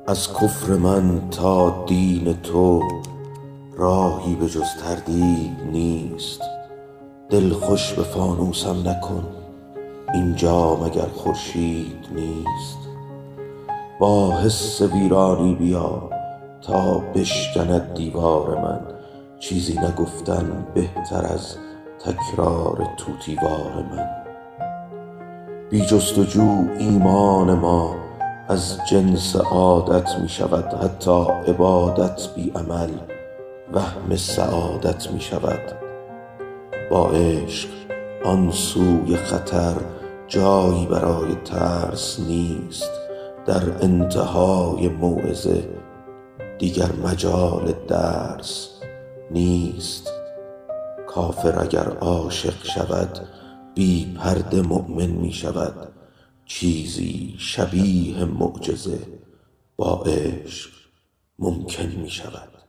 از کفر من تا دین تو راهی به جز تردید نیست. دل خوش به فانوسم نکن، اینجا مگر خورشید نیست. با حس ویرانی بیا تا بشکند دیوار من، چیزی نگفتن بهتر از تکرار طوطیوار من. بی جستجو ایمان ما از جنس عادت می شود، حتی عبادت بی عمل وهم سعادت می شود. با عشق آن سوی خطر جایی برای ترس نیست. در انتهای موعظه دیگر مجال درس نیست. کافر اگر عاشق شود بی پرده مؤمن می شود. چیزی شبیه معجزه با عشق ممکن می شود.